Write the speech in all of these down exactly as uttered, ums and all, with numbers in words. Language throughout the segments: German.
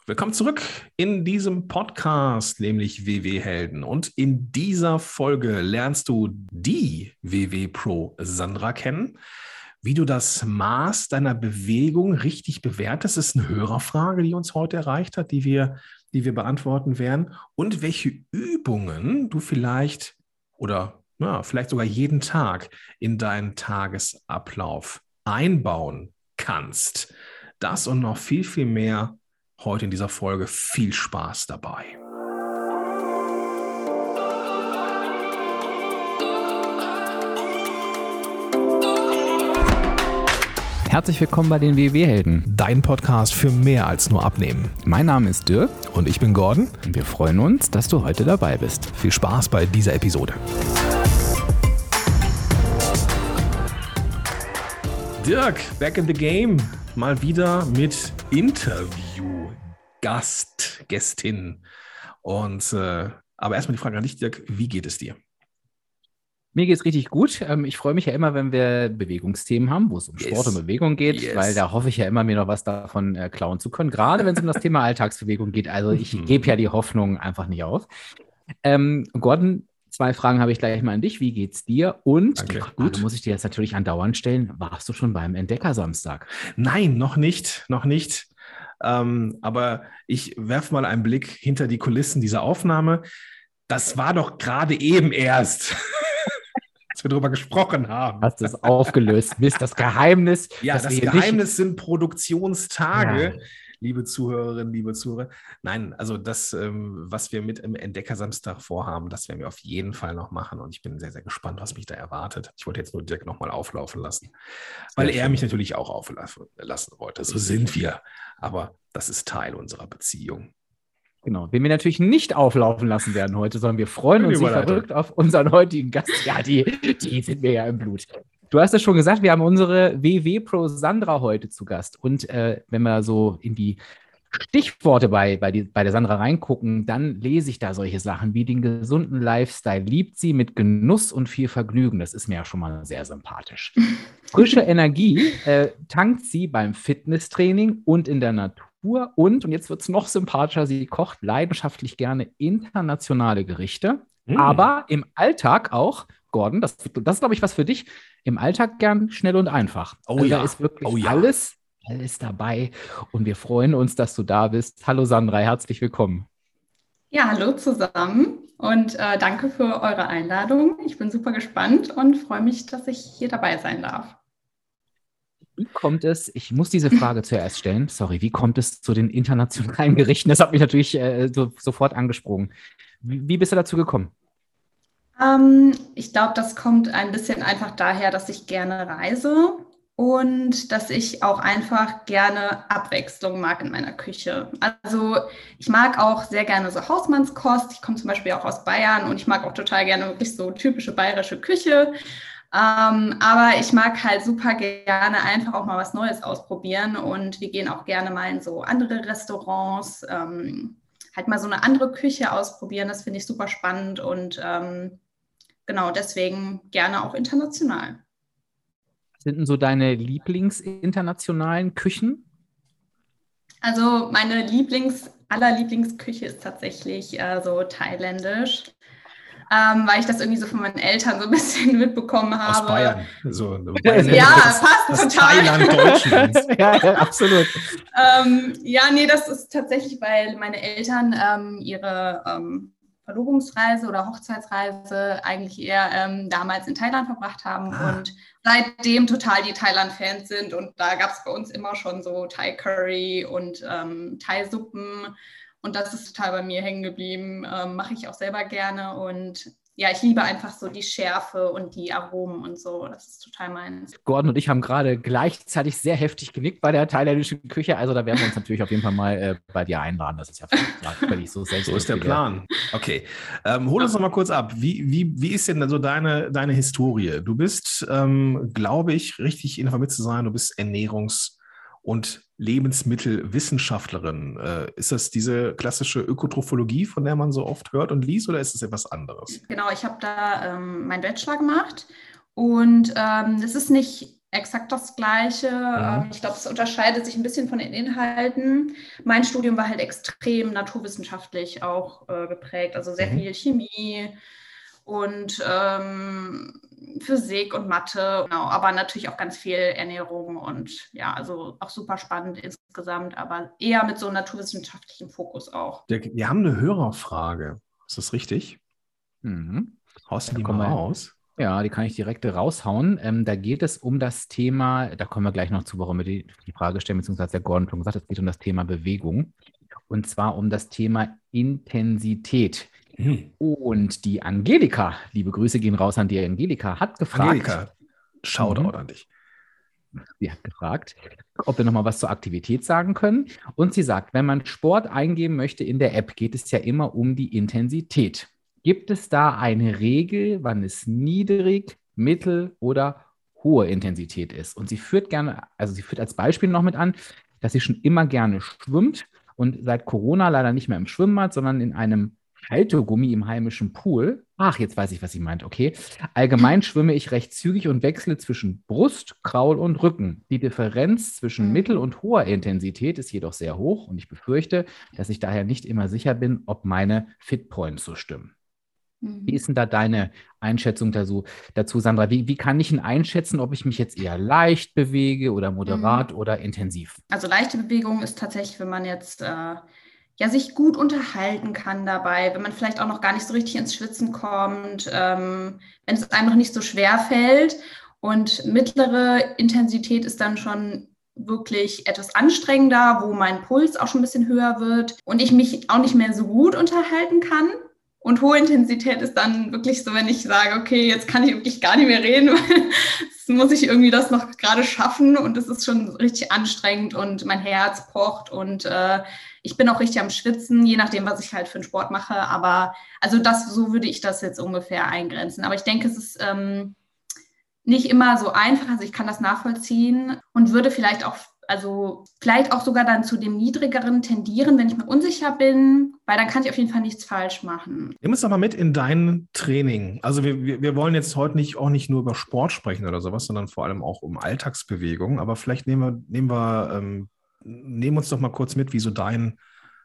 Willkommen zurück in diesem Podcast, nämlich W W-Helden. Und in dieser Folge lernst du die W W-Pro Sandra kennen. Wie du das Maß deiner Bewegung richtig bewertest, ist eine Hörerfrage, die uns heute erreicht hat, die wir, die wir beantworten werden. Und welche Übungen du vielleicht oder ja, vielleicht sogar jeden Tag in deinen Tagesablauf einbauen kannst. Das und noch viel, viel mehr heute in dieser Folge. Viel Spaß dabei. Herzlich willkommen bei den W W-Helden. Dein Podcast für mehr als nur Abnehmen. Mein Name ist Dirk. Und ich bin Gordon. Und wir freuen uns, dass du heute dabei bist. Viel Spaß bei dieser Episode. Dirk, back in the game. Mal wieder mit Interview-Gast, Gästin. Und, äh, aber erstmal die Frage an dich, Dirk, wie geht es dir? Mir geht es richtig gut. Ich freue mich ja immer, wenn wir Bewegungsthemen haben, wo es um yes. Sport und Bewegung geht, yes. weil da hoffe ich ja immer, mir noch was davon äh, klauen zu können, gerade wenn es um das Thema Alltagsbewegung geht. Also ich gebe ja die Hoffnung einfach nicht auf. Ähm, Gordon, zwei Fragen habe ich gleich mal an dich. Wie geht's dir? Und Danke. die Frage Gut. muss ich dir jetzt natürlich andauernd stellen. Warst du schon beim Entdeckersamstag? Nein, noch nicht, noch nicht. Ähm, aber ich werfe mal einen Blick hinter die Kulissen dieser Aufnahme. Das war doch gerade eben erst, als wir darüber gesprochen haben. Hast du es aufgelöst? Mist, das Geheimnis. Ja, das Geheimnis sind Produktionstage. Ja. Liebe Zuhörerinnen, liebe Zuhörer. Nein, also das, ähm, was wir mit im Entdeckersamstag vorhaben, das werden wir auf jeden Fall noch machen. Und ich bin sehr, sehr gespannt, was mich da erwartet. Ich wollte jetzt nur Dirk nochmal auflaufen lassen, weil sehr er schön. mich natürlich auch auflaufen lassen wollte. So sind wir. Aber das ist Teil unserer Beziehung. Genau, den wir natürlich nicht auflaufen lassen werden heute, sondern wir freuen uns wie verrückt auf unseren heutigen Gast. Ja, die, die sind mir ja im Blut. Du hast es schon gesagt, wir haben unsere W W-Pro Sandra heute zu Gast. Und äh, wenn wir so in die Stichworte bei, bei, die, bei der Sandra reingucken, dann lese ich da solche Sachen wie den gesunden Lifestyle liebt sie mit Genuss und viel Vergnügen. Das ist mir ja schon mal sehr sympathisch. Frische Energie äh, tankt sie beim Fitnesstraining und in der Natur. Und, und jetzt wird es noch sympathischer, sie kocht leidenschaftlich gerne internationale Gerichte, mm. aber im Alltag auch, Gordon, das, das ist, glaube ich, was für dich, im Alltag gern schnell und einfach. Oh also ja. Da ist wirklich oh ja. alles, alles dabei und wir freuen uns, dass du da bist. Hallo Sandra, herzlich willkommen. Ja, hallo zusammen und äh, danke für eure Einladung. Ich bin super gespannt und freue mich, dass ich hier dabei sein darf. Wie kommt es, ich muss diese Frage zuerst stellen, sorry, wie kommt es zu den internationalen Gerichten? Das hat mich natürlich äh, so, sofort angesprochen. Wie, wie bist du dazu gekommen? Ähm, ich glaube, das kommt ein bisschen einfach daher, dass ich gerne reise und dass ich auch einfach gerne Abwechslung mag in meiner Küche. Also ich mag auch sehr gerne so Hausmannskost. Ich komme zum Beispiel auch aus Bayern und ich mag auch total gerne wirklich so typische bayerische Küche. Ähm, aber ich mag halt super gerne einfach auch mal was Neues ausprobieren und wir gehen auch gerne mal in so andere Restaurants, ähm, halt mal so eine andere Küche ausprobieren, das finde ich super spannend und ähm, genau deswegen gerne auch international. Was sind denn so deine Lieblingsinternationalen Küchen? Also meine Lieblings, allerlieblingsküche ist tatsächlich äh, so thailändisch. Ähm, weil ich das irgendwie so von meinen Eltern so ein bisschen mitbekommen habe. Aus Bayern. So, Bayern ja, das, passt das total. Thailand Deutschlands. ja, ja, absolut. ähm, ja, nee, das ist tatsächlich, weil meine Eltern ähm, ihre ähm, Verlobungsreise oder Hochzeitsreise eigentlich eher ähm, damals in Thailand verbracht haben ah. und seitdem total die Thailand-Fans sind. Und da gab es bei uns immer schon so Thai-Curry und ähm, Thai-Suppen. Und das ist total bei mir hängen geblieben, ähm, mache ich auch selber gerne und ja, ich liebe einfach so die Schärfe und die Aromen und so, das ist total meins. Gordon und ich haben gerade gleichzeitig sehr heftig genickt bei der thailändischen Küche, also da werden wir uns natürlich auf jeden Fall mal äh, bei dir einladen, das ist ja völlig so selbst. So ist der Plan. Okay, ähm, hol uns noch mal kurz ab, wie, wie, wie ist denn so deine, deine Historie? Du bist, ähm, glaube ich, richtig informiert zu sein, du bist Ernährungs- und Lebensmittelwissenschaftlerin. Äh, ist das diese klassische Ökotrophologie, von der man so oft hört und liest, oder ist es etwas anderes? Genau, ich habe da ähm, meinen Bachelor gemacht und ähm, das ist nicht exakt das Gleiche. Mhm. Ich glaube, es unterscheidet sich ein bisschen von den Inhalten. Mein Studium war halt extrem naturwissenschaftlich auch äh, geprägt, also sehr mhm. viel Chemie und ähm, Physik und Mathe, genau, aber natürlich auch ganz viel Ernährung und ja, also auch super spannend insgesamt, aber eher mit so einem naturwissenschaftlichen Fokus auch. Wir haben eine Hörerfrage. Ist das richtig? Mhm. Haust du die mal raus? Ja, die kann ich direkt raushauen. Ähm, da geht es um das Thema, da kommen wir gleich noch zu, warum wir die, die Frage stellen, beziehungsweise der Gordon schon gesagt hat, es geht um das Thema Bewegung. Und zwar um das Thema Intensität. Hm. Und die Angelika, liebe Grüße gehen raus an die Angelika, hat gefragt. Angelika, Shoutout an dich. Sie hat gefragt, ob wir nochmal was zur Aktivität sagen können. Und sie sagt, wenn man Sport eingeben möchte in der App, geht es ja immer um die Intensität. Gibt es da eine Regel, wann es niedrig, mittel oder hohe Intensität ist? Und sie führt gerne, also sie führt als Beispiel noch mit an, dass sie schon immer gerne schwimmt und seit Corona leider nicht mehr im Schwimmbad, sondern in einem Haltegummi im heimischen Pool. Ach, jetzt weiß ich, was sie meint. Okay. Allgemein schwimme ich recht zügig und wechsle zwischen Brust, Kraul und Rücken. Die Differenz zwischen mhm. mittel- und hoher Intensität ist jedoch sehr hoch und ich befürchte, dass ich daher nicht immer sicher bin, ob meine Fitpoints so stimmen. Wie ist denn da deine Einschätzung dazu, dazu Sandra? Wie, wie kann ich denn einschätzen, ob ich mich jetzt eher leicht bewege oder moderat mhm. oder intensiv? Also leichte Bewegung ist tatsächlich, wenn man jetzt äh, ja, sich gut unterhalten kann dabei, wenn man vielleicht auch noch gar nicht so richtig ins Schwitzen kommt, ähm, wenn es einem noch nicht so schwer fällt. Und mittlere Intensität ist dann schon wirklich etwas anstrengender, wo mein Puls auch schon ein bisschen höher wird und ich mich auch nicht mehr so gut unterhalten kann. Und hohe Intensität ist dann wirklich so, wenn ich sage, okay, jetzt kann ich wirklich gar nicht mehr reden, weil jetzt muss ich irgendwie das noch gerade schaffen und es ist schon richtig anstrengend und mein Herz pocht und äh, ich bin auch richtig am Schwitzen, je nachdem, was ich halt für einen Sport mache. Aber also das, so würde ich das jetzt ungefähr eingrenzen. Aber ich denke, es ist ähm, nicht immer so einfach, also ich kann das nachvollziehen und würde vielleicht auch Also vielleicht auch sogar dann zu dem Niedrigeren tendieren, wenn ich mir unsicher bin, weil dann kann ich auf jeden Fall nichts falsch machen. Nimm uns doch mal mit in dein Training. Also wir, wir, wir wollen jetzt heute nicht, auch nicht nur über Sport sprechen oder sowas, sondern vor allem auch um Alltagsbewegung. Aber vielleicht nehmen wir, nehmen wir, ähm, nehmen uns doch mal kurz mit, wie so dein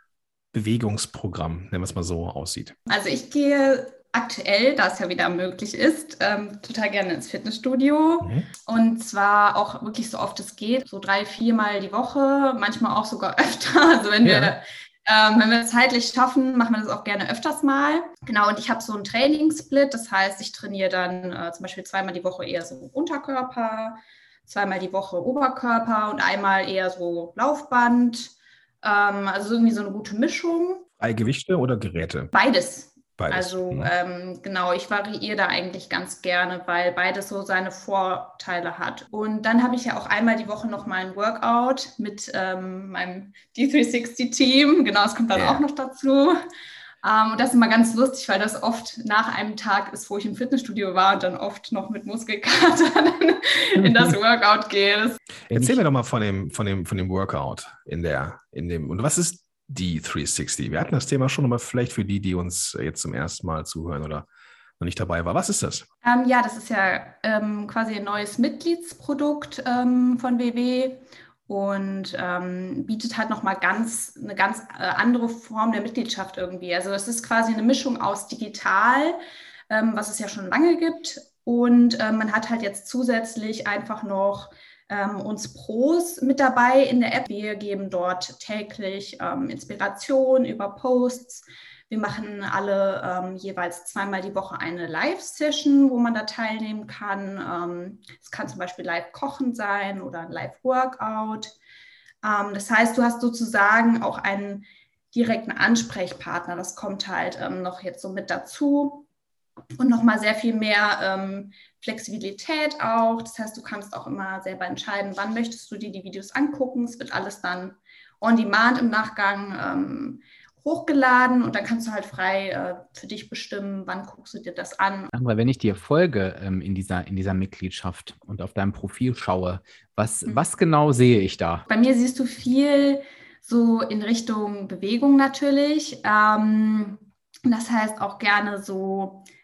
Bewegungsprogramm, nennen wir es mal so, aussieht. Also ich gehe aktuell, da es ja wieder möglich ist, ähm, total gerne ins Fitnessstudio. Mhm. Und zwar auch wirklich so oft es geht, so drei, viermal die Woche, manchmal auch sogar öfter. Also wenn ja. wir ähm, wenn wir es zeitlich schaffen, machen wir das auch gerne öfters mal. Genau, und ich habe so einen Trainingssplit, das heißt, ich trainiere dann äh, zum Beispiel zweimal die Woche eher so Unterkörper, zweimal die Woche Oberkörper und einmal eher so Laufband. Ähm, also irgendwie so eine gute Mischung. Freie Gewichte oder Geräte? Beides. Beides. Also mhm. ähm, genau, ich variiere da eigentlich ganz gerne, weil beides so seine Vorteile hat. Und dann habe ich ja auch einmal die Woche noch mal ein Workout mit ähm, meinem D dreihundertsechzig-Team. Genau, das kommt dann yeah. auch noch dazu. Ähm, und das ist immer ganz lustig, weil das oft nach einem Tag ist, wo ich im Fitnessstudio war und dann oft noch mit Muskelkater in das Workout gehe. Erzähl mir doch mal von dem, von dem, von dem Workout in der, in dem, und was ist die dreihundertsechzig? Wir hatten das Thema schon, aber vielleicht für die, die uns jetzt zum ersten Mal zuhören oder noch nicht dabei war. Was ist das? Ähm, ja, das ist ja ähm, quasi ein neues Mitgliedsprodukt ähm, von W W und ähm, bietet halt nochmal ganz, eine ganz äh, andere Form der Mitgliedschaft irgendwie. Also es ist quasi eine Mischung aus digital, ähm, was es ja schon lange gibt, und äh, man hat halt jetzt zusätzlich einfach noch Ähm, uns Pros mit dabei in der App. Wir geben dort täglich ähm, Inspiration über Posts. Wir machen alle ähm, jeweils zweimal die Woche eine Live-Session, wo man da teilnehmen kann. Ähm, es kann zum Beispiel Live-Kochen sein oder ein Live-Workout. Ähm, das heißt, du hast sozusagen auch einen direkten Ansprechpartner. Das kommt halt ähm, noch jetzt so mit dazu. Und nochmal sehr viel mehr ähm, Flexibilität auch. Das heißt, du kannst auch immer selber entscheiden, wann möchtest du dir die Videos angucken. Es wird alles dann on demand im Nachgang ähm, hochgeladen und dann kannst du halt frei äh, für dich bestimmen, wann guckst du dir das an. Aber wenn ich dir folge ähm, in dieser, in dieser Mitgliedschaft und auf deinem Profil schaue, was, mhm. was genau sehe ich da? Bei mir siehst du viel so in Richtung Bewegung natürlich. Ähm, das heißt auch gerne so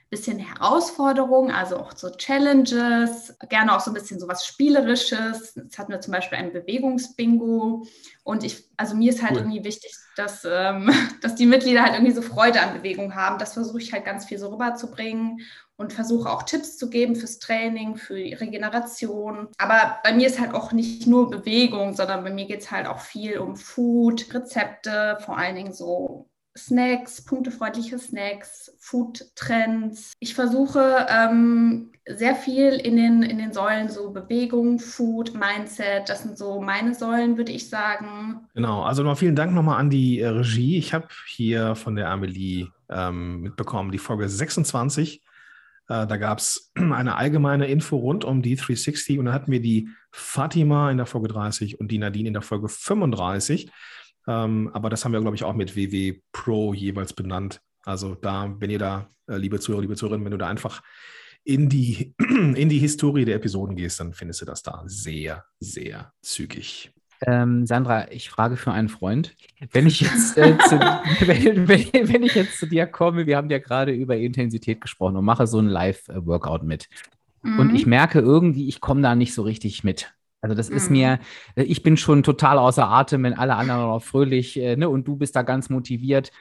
bisschen Herausforderungen, also auch so Challenges, gerne auch so ein bisschen so was Spielerisches. Jetzt hatten wir zum Beispiel ein Bewegungsbingo und ich, also mir ist halt cool. irgendwie wichtig, dass, ähm, dass die Mitglieder halt irgendwie so Freude an Bewegung haben. Das versuche ich halt ganz viel so rüberzubringen und versuche auch Tipps zu geben fürs Training, für die Regeneration. Aber bei mir ist halt auch nicht nur Bewegung, sondern bei mir geht es halt auch viel um Food, Rezepte, vor allen Dingen so Snacks, punktefreundliche Snacks, Food-Trends. Ich versuche ähm, sehr viel in den, in den Säulen so Bewegung, Food, Mindset, das sind so meine Säulen, würde ich sagen. Genau, also noch vielen Dank nochmal an die äh, Regie. Ich habe hier von der Amelie ähm, mitbekommen, die Folge sechsundzwanzig. Äh, da gab es eine allgemeine Info rund um die dreihundertsechzig und dann hatten wir die Fatima in der Folge dreißig und die Nadine in der Folge fünfunddreißig. Ähm, aber das haben wir, glaube ich, auch mit W W Pro jeweils benannt. Also da, wenn ihr da, äh, liebe Zuhörer, liebe Zuhörerinnen, wenn du da einfach in die, in die Historie der Episoden gehst, dann findest du das da sehr, sehr zügig. Ähm, Sandra, ich frage für einen Freund. Wenn ich jetzt, äh, zu, wenn, wenn, wenn ich jetzt zu dir komme, wir haben ja gerade über Intensität gesprochen und mache so ein Live-Workout mit. Mhm. Und ich merke irgendwie, ich komme da nicht so richtig mit. Also das ist mhm. mir, ich bin schon total außer Atem, wenn alle anderen noch fröhlich, äh, ne, und du bist da ganz motiviert.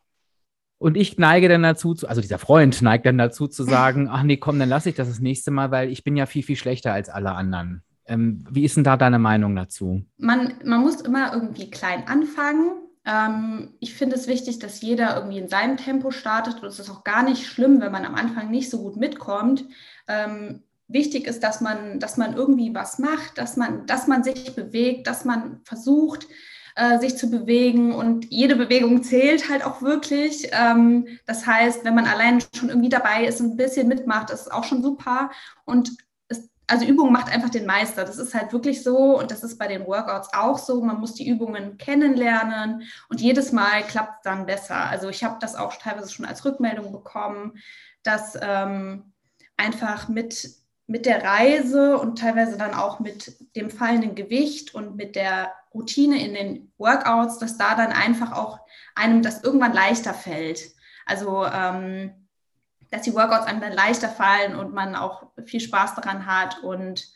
Und ich neige dann dazu, zu, also dieser Freund neigt dann dazu zu sagen, ach nee, komm, dann lasse ich das das nächste Mal, weil ich bin ja viel, viel schlechter als alle anderen. Ähm, wie ist denn da deine Meinung dazu? Man, man muss immer irgendwie klein anfangen. Ähm, ich finde es wichtig, dass jeder irgendwie in seinem Tempo startet. Und es ist auch gar nicht schlimm, wenn man am Anfang nicht so gut mitkommt. Ähm, wichtig ist, dass man, dass man irgendwie was macht, dass man, dass man sich bewegt, dass man versucht, äh, sich zu bewegen. Und jede Bewegung zählt halt auch wirklich. Ähm, das heißt, wenn man allein schon irgendwie dabei ist und ein bisschen mitmacht, ist es auch schon super. Und Also Übung macht einfach den Meister. Das ist halt wirklich so und das ist bei den Workouts auch so. Man muss die Übungen kennenlernen und jedes Mal klappt es dann besser. Also ich habe das auch teilweise schon als Rückmeldung bekommen, dass ähm, einfach mit, mit der Reise und teilweise dann auch mit dem fallenden Gewicht und mit der Routine in den Workouts, dass da dann einfach auch einem das irgendwann leichter fällt. Also ähm, dass die Workouts einem dann leichter fallen und man auch viel Spaß daran hat und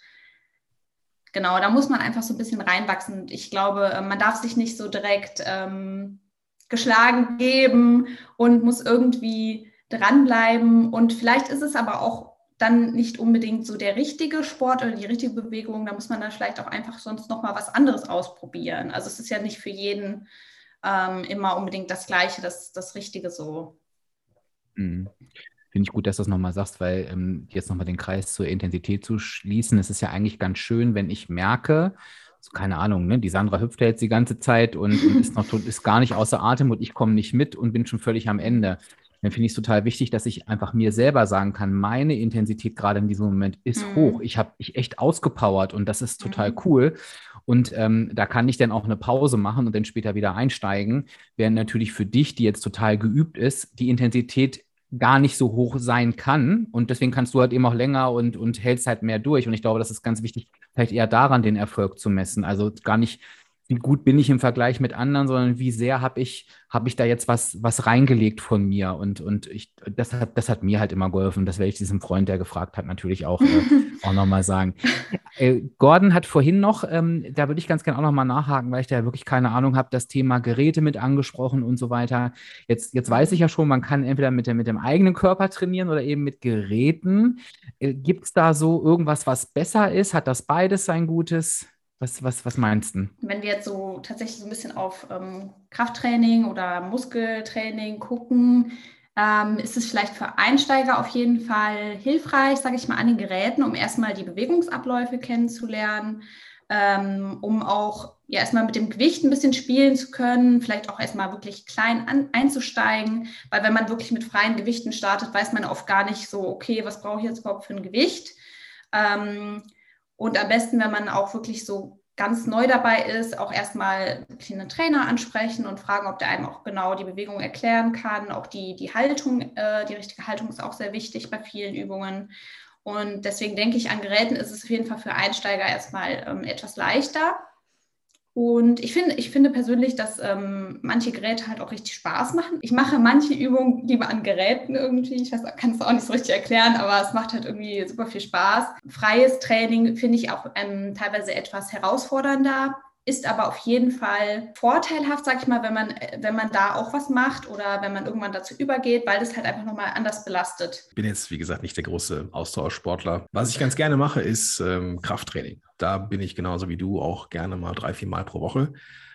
genau, da muss man einfach so ein bisschen reinwachsen. Ich glaube, man darf sich nicht so direkt ähm, geschlagen geben und muss irgendwie dranbleiben und vielleicht ist es aber auch dann nicht unbedingt so der richtige Sport oder die richtige Bewegung, da muss man dann vielleicht auch einfach sonst nochmal was anderes ausprobieren. Also es ist ja nicht für jeden ähm, immer unbedingt das Gleiche, das, das Richtige so. Mhm. Finde ich gut, dass du das nochmal sagst, weil ähm, jetzt nochmal den Kreis zur Intensität zu schließen, es ist ja eigentlich ganz schön, wenn ich merke, so keine Ahnung, ne, die Sandra hüpft ja jetzt die ganze Zeit und, und ist, noch, ist gar nicht außer Atem und ich komme nicht mit und bin schon völlig am Ende. Dann finde ich es total wichtig, dass ich einfach mir selber sagen kann, meine Intensität gerade in diesem Moment ist mhm. hoch. Ich habe mich echt ausgepowert und das ist total mhm. cool. Und ähm, da kann ich dann auch eine Pause machen und dann später wieder einsteigen, während natürlich für dich, die jetzt total geübt ist, die Intensität gar nicht so hoch sein kann und deswegen kannst du halt eben auch länger und, und hältst halt mehr durch und ich glaube, das ist ganz wichtig, vielleicht eher daran den Erfolg zu messen, also gar nicht, wie gut bin ich im Vergleich mit anderen, sondern wie sehr habe ich, hab ich da jetzt was, was reingelegt von mir und, und ich, das, hat, das hat mir halt immer geholfen, das werde ich diesem Freund, der gefragt hat, natürlich auch, äh, auch nochmal sagen. Äh, Gordon hat vorhin noch, ähm, da würde ich ganz gerne auch nochmal nachhaken, weil ich da ja wirklich keine Ahnung habe, das Thema Geräte mit angesprochen und so weiter. Jetzt, jetzt weiß ich ja schon, man kann entweder mit, der, mit dem eigenen Körper trainieren oder eben mit Geräten. Äh, gibt es da so irgendwas, was besser ist? Hat das beides sein Gutes? Was, was, was meinst du? Wenn wir jetzt so tatsächlich so ein bisschen auf ähm, Krafttraining oder Muskeltraining gucken, ähm, ist es vielleicht für Einsteiger auf jeden Fall hilfreich, sage ich mal, an den Geräten, um erstmal die Bewegungsabläufe kennenzulernen, ähm, um auch ja, erstmal mit dem Gewicht ein bisschen spielen zu können, vielleicht auch erstmal wirklich klein an, einzusteigen, weil wenn man wirklich mit freien Gewichten startet, weiß man oft gar nicht so, okay, was brauche ich jetzt überhaupt für ein Gewicht? Ähm, Und am besten, wenn man auch wirklich so ganz neu dabei ist, auch erstmal einen Trainer ansprechen und fragen, ob der einem auch genau die Bewegung erklären kann. Auch die, die Haltung, äh, die richtige Haltung ist auch sehr wichtig bei vielen Übungen. Und deswegen denke ich, an Geräten ist es auf jeden Fall für Einsteiger erstmal ähm, etwas leichter. Und ich finde, ich finde persönlich, dass ähm, manche Geräte halt auch richtig Spaß machen. Ich mache manche Übungen lieber an Geräten irgendwie. Ich weiß, kann es auch nicht so richtig erklären, aber es macht halt irgendwie super viel Spaß. Freies Training finde ich auch ähm, teilweise etwas herausfordernder. Ist aber auf jeden Fall vorteilhaft, sag ich mal, wenn man, wenn man da auch was macht oder wenn man irgendwann dazu übergeht, weil das halt einfach nochmal anders belastet. Ich bin jetzt, wie gesagt, nicht der große Ausdauersportler. Was ich ganz gerne mache, ist ähm, Krafttraining. Da bin ich genauso wie du auch gerne mal drei, vier Mal pro Woche.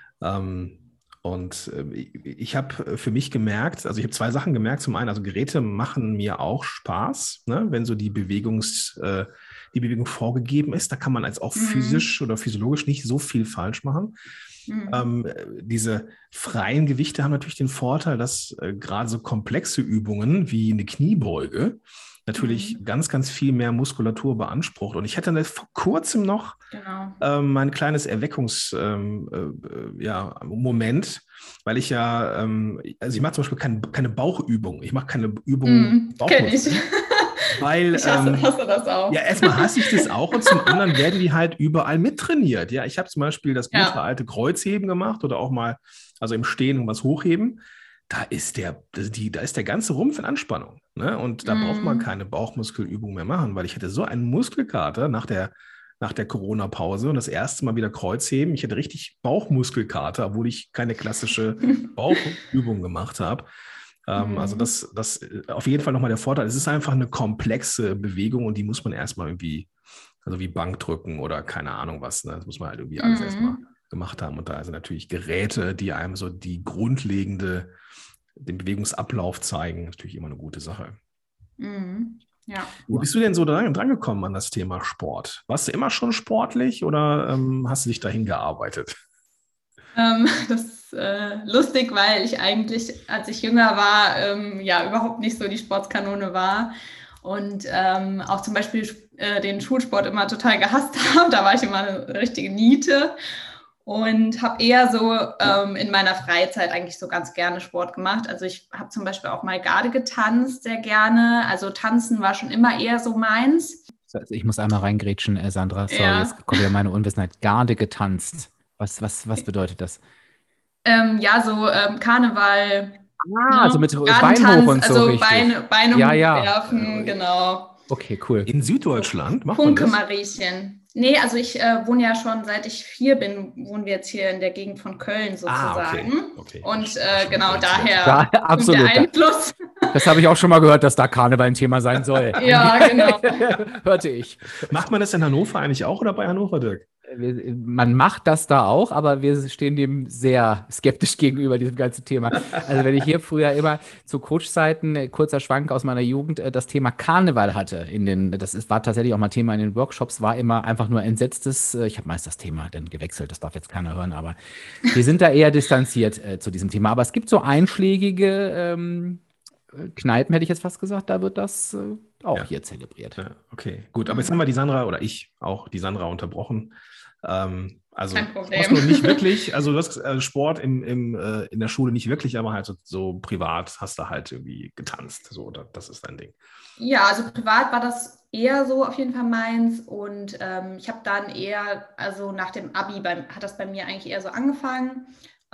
Ähm, und äh, ich, ich habe für mich gemerkt, also ich habe zwei Sachen gemerkt. Zum einen, also Geräte machen mir auch Spaß, ne? Wenn so die Bewegungs... Äh, die Bewegung vorgegeben ist. Da kann man als auch mhm. physisch oder physiologisch nicht so viel falsch machen. Mhm. Ähm, diese freien Gewichte haben natürlich den Vorteil, dass äh, gerade so komplexe Übungen wie eine Kniebeuge natürlich mhm. ganz, ganz viel mehr Muskulatur beansprucht. Und ich hatte vor kurzem noch genau. ähm, ein kleines Erweckungsmoment, ähm, äh, ja, Moment, weil ich ja, ähm, also ich mache zum Beispiel keine, keine Bauchübung. Ich mache keine Übung mhm. Bauchmuskeln. Weil, ich hasse, ähm, hasse das auch. Ja, erstmal hasse ich das auch und zum anderen werden die halt überall mittrainiert. Ja, ich habe zum Beispiel das gute ja. alte Kreuzheben gemacht oder auch mal, also im Stehen was hochheben. Da ist der, die, da ist der ganze Rumpf in Anspannung. Ne? Und da mm. braucht man keine Bauchmuskelübung mehr machen, weil ich hatte so einen Muskelkater nach der, nach der Corona-Pause und das erste Mal wieder Kreuzheben. Ich hatte richtig Bauchmuskelkater, obwohl ich keine klassische Bauchübung gemacht habe. Ähm, also das, das auf jeden Fall nochmal der Vorteil. Es ist einfach eine komplexe Bewegung und die muss man erstmal irgendwie, also wie Bankdrücken oder keine Ahnung was, ne? Das muss man halt irgendwie alles mhm. erstmal gemacht haben. Und da sind natürlich Geräte, die einem so die grundlegende, den Bewegungsablauf zeigen, natürlich immer eine gute Sache. Mhm. Ja. Wie bist du denn so dran, dran gekommen an das Thema Sport? Warst du immer schon sportlich oder ähm, hast du dich dahin gearbeitet? Ähm, das ist äh, lustig, weil ich eigentlich, als ich jünger war, ähm, ja überhaupt nicht so die Sportskanone war und ähm, auch zum Beispiel äh, den Schulsport immer total gehasst habe. Da war ich immer eine richtige Niete und habe eher so ähm, in meiner Freizeit eigentlich so ganz gerne Sport gemacht. Also ich habe zum Beispiel auch mal Garde getanzt, sehr gerne. Also Tanzen war schon immer eher so meins. Ich muss einmal reingrätschen, äh, Sandra. Sorry, ja. jetzt kommt wieder meine Unwissenheit. Garde getanzt. Was, was, was bedeutet das? Ähm, ja, so ähm, Karneval. Ah, also mit Bein hoch und so. Also richtig. Beine, Beine ja, ja. hochwerfen, genau. Okay, cool. In Süddeutschland macht man das? Funke-Mariechen. Nee, also ich äh, wohne ja schon, seit ich vier bin, wohnen wir jetzt hier in der Gegend von Köln sozusagen. Ah, okay. Okay. Und äh, genau daher ja, absolut. der Einfluss. Das habe ich auch schon mal gehört, dass da Karneval ein Thema sein soll. Ja, genau. Hörte ich. Macht man das in Hannover eigentlich auch oder bei Hannover, Dirk? Man macht das da auch, aber wir stehen dem sehr skeptisch gegenüber, diesem ganzen Thema. Also wenn ich hier früher immer zu Coach-Zeiten, kurzer Schwank aus meiner Jugend, das Thema Karneval hatte, in den, das ist, war tatsächlich auch mal Thema in den Workshops, war immer einfach nur entsetztes, ich habe meist das Thema dann gewechselt, das darf jetzt keiner hören, aber wir sind da eher distanziert äh, zu diesem Thema. Aber es gibt so einschlägige ähm, Kneipen, hätte ich jetzt fast gesagt, da wird das äh, auch ja. hier zelebriert. Ja, okay, gut. Aber jetzt haben wir die Sandra, oder ich auch die Sandra unterbrochen. Ähm, also du hast nur nicht wirklich, also du hast äh, Sport im, im, äh, in der Schule nicht wirklich, aber halt so, so privat hast du halt irgendwie getanzt. So, das, das ist dein Ding. Ja, also privat war das eher so auf jeden Fall meins. Und ähm, ich habe dann eher, also nach dem Abi beim, hat das bei mir eigentlich eher so angefangen.